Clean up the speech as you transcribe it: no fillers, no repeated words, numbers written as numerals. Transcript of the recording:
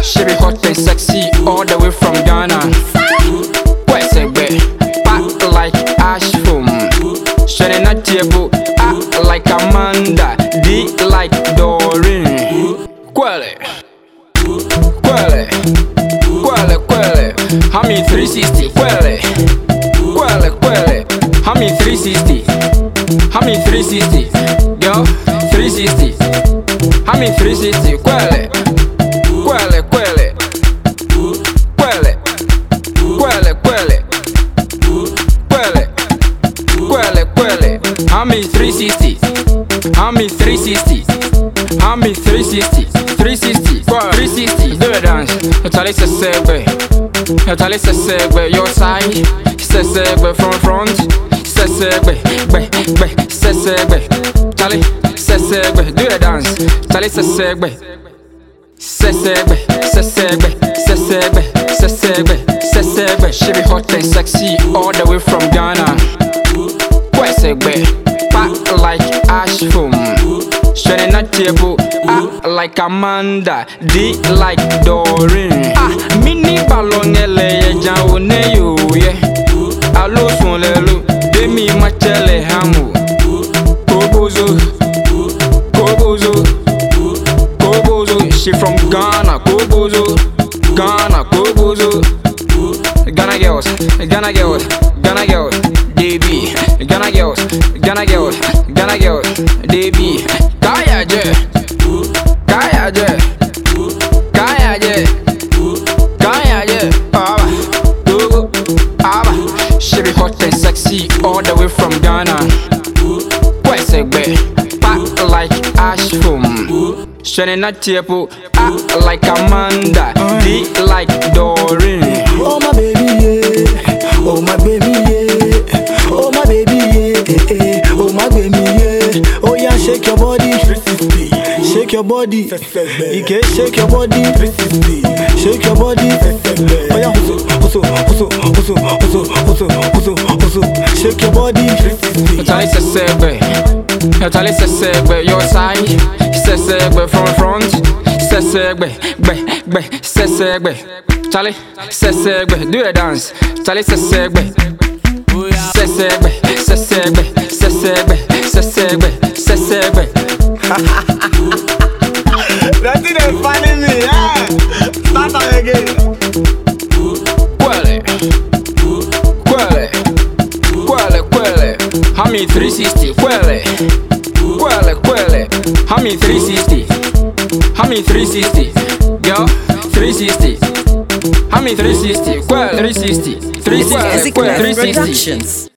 She be hot and sexy all the way from Ghana. Where's a way? Back like ash foam. Shining at table, act like Amanda. D like Doreen. Quelle, quelle, quelle, quelle. How me 360? Quelle, quelle, quelle. How me 360? How me 360? Girl, 360. How me 360? Quelle, quelle, quelle, quelle, quelle, quelle, quelle, quelle, quelle. How me 360? How me 360? How me 360? 360, 360. Do the dance. Tell se segue. Tell se segue. Your side. Se segue from front. Se segue. Se segue. Tell se segue. Do the dance. Tell se segue. Se segue. Se segue. Se segue. Se segue. Se segue. She be hot and sexy all the way from Ghana. Where segue? Back like ash foam. Shining at table, like Amanda. D like Doreen. Mini ballon ele jawo ne yo ye. Alo son lelo, demi machele hamu. Kobozo, Kobozo, Kobozo. She from Ghana, Kobozo, Ghana, Kobozo. Ghana girls, Ghana girls, Ghana girls. Baby, Ghana girls, Ghana girls, Ghana girls. Baby. Kaya je, kaya je, kaya je, kaya je. Aba, Togo, Aba. She be hot and sexy all the way from Ghana. Where's a way? Back like ash foam. Shining at table, like Amanda. D like Doreen. Oh my baby, yeah. Oh my baby, yeah. Oh my baby, yeah. Oh my baby, yeah. Oh yeah, shake your body. Shake your body. You can shake your body. Shake your body. Oh yeah, hustle. Shake your body. Tell se segue. Tell se segue. Your side. Se segue from front. Se segue. Se segue. Charlie, se segue. Do the dance. Charlie, se segue. Se segue. Se segue. Se segue. Se segue. Se segue. That thing is funny me, yeah. Start that again. Quelle, quelle, quelle, quelle. How me 360? Quelle, quelle, quelle. How me 360? How me 360? Girl, 360. How me 360? Quelle, 360. 360. Quelle, 360.